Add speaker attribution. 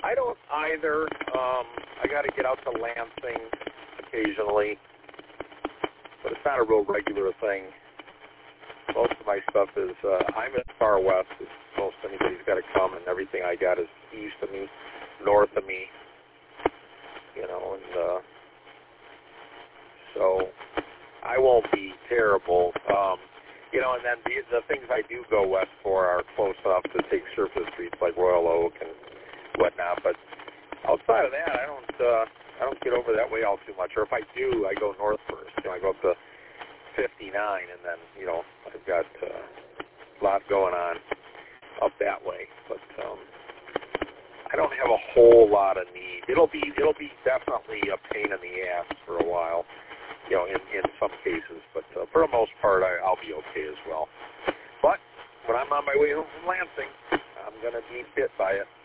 Speaker 1: I don't either. I got to get out to Lansing occasionally, but it's not a real regular thing. Most of my stuff is, I'm as far west as most anybody's got to come, and everything I got is east of me, north of me, and so I won't be terrible. And then the things I do go west for are close enough to take surface streets like Royal Oak and whatnot, but outside of that, I don't get over that way all too much. Or if I do, I go north first. I go up to 59, and then I've got a lot going on up that way. But I don't have a whole lot of need. It'll be definitely a pain in the ass for a while, in some cases. But for the most part, I'll be okay as well. But when I'm on my way home from Lansing, I'm going to be bit by it.